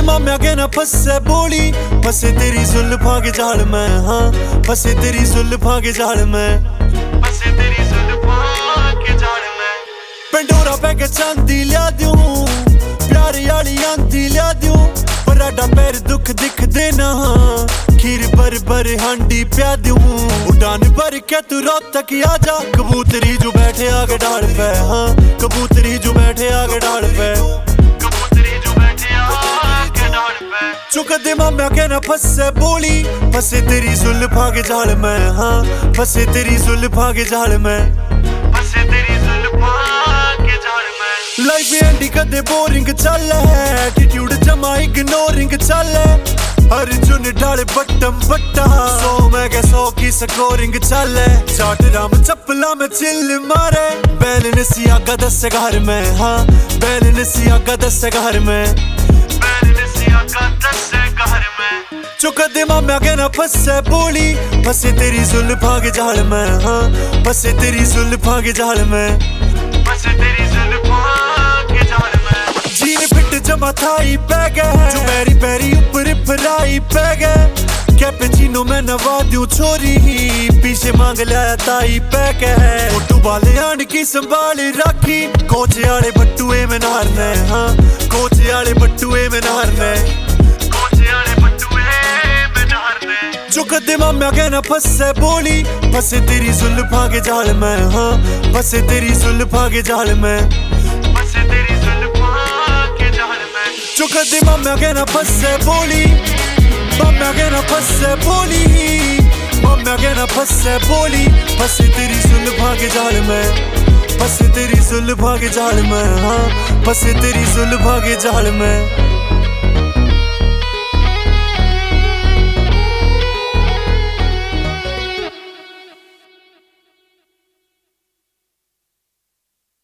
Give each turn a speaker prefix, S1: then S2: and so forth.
S1: माम्या के ना फंसे बोली, फंसे तेरी जुल्फां के जाल में। हाँ फंसे तेरी जुल्फां के जाल में, फंसे तेरी जुल्फां के जाल में। पंडोरा पे के चांदी लिया दूं, प्यारी आली आंधी लिया दूं, पराठा पैर दुख दिख देना, खीर बर हांडी प्या दूं। उड़ान भर के तू रात तक आजा, कबूतरी जो बैठे आगे डाल पे। हाँ कबूतरी जो बैठे आगे डाल पे, कबूतरी जो बैठे आगे डाल पे। चुक दे माम्या के ना फंसे बोली, फंसे तेरी जुल्फां के जाल में। हाँ फंसे तेरी जुल्फां के जाल में, फंसे तेरी जुल्फां के जाल में। लाइफ एंडी कदे बोरिंग चल है, एटीट्यूड जमा इग्नोरिंग चल है। अर्जुन डाले बट्टम बट्टा, 100 में के 100 की स्कोरिंग चले। चाट राम चप्पला में चिल मारे, बैलन सिया गदस घर में। हाँ बैलन सिया गदस घर में, बैलन सिया गदस घर में। चुक दे माम्या के ना फंसे बोली, फंसे तेरी जुल्फां के जाल में। हाँ फंसे तेरी जुल्फां के जाल में, फंसे तेरी जुल्फां के जाल में। जीन फिट जमा थाई पै गए, जो पैरी पैरी ऊपर फराई पै गए। कैपेचिनो में नवा दूं छोरी, पीछे मांग लाया ताई पै गए। फोटू वाले आन की संभाल राखी, कोचे आले बट्टुए में नारने। हाँ कोचे आले बट्टुए में नारने, कोचे आले बट्टुए में नारने। चुक दे माम्या के ना फंसे बोली, फंसे तेरी जुल्फां के जाल में। हाँ फंसे तेरी जुल्फां के जाल में, फंसे तेरी जुल्फां के जाल में। चुक दे माम्या के ना फंसे बोली, माम्या के ना फंसे बोली, माम्या के ना फंसे बोली, फंसे तेरी जुल्फां के जाल में, फंसे तेरी जुल्फां के जाल में। हाँ फंसे तेरी जुल्फां के जाल में।